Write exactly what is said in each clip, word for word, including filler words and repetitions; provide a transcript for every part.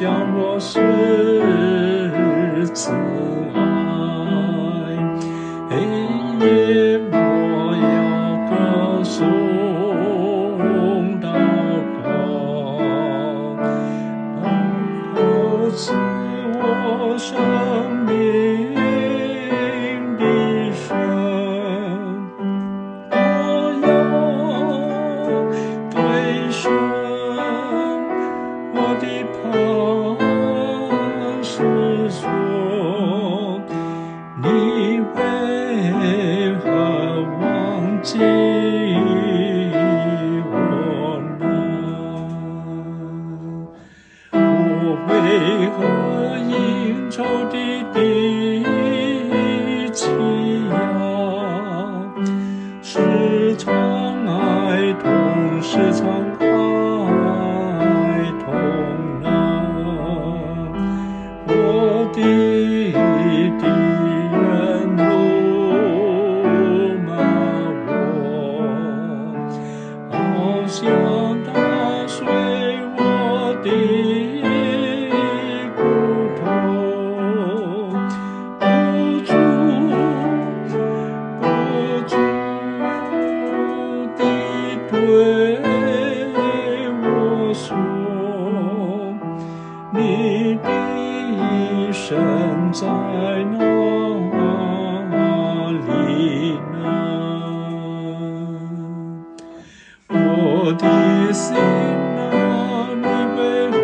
向我是慈爱。黑夜我要歌颂祷告，然后赐我生命的神。我要对神我的盼是说，你为何忘记我呢？我为何因仇敌的欺压，时常哀痛，时常哀痛呢？我的敌人辱骂我，好像打碎我的骨头，不住不住地对我说，你的神在哪里呢？我的心啊，你为何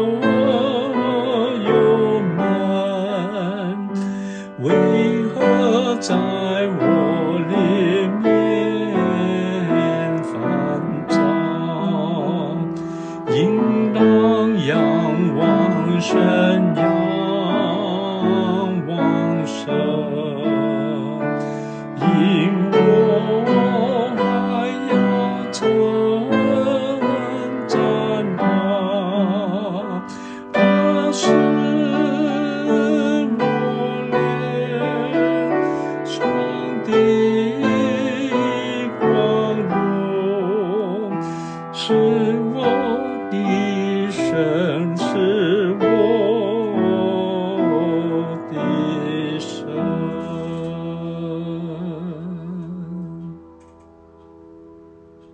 忧闷？为何在我里面烦躁？应当仰望神，仰望神，因我还要称赞他，他是我脸上的光荣，是我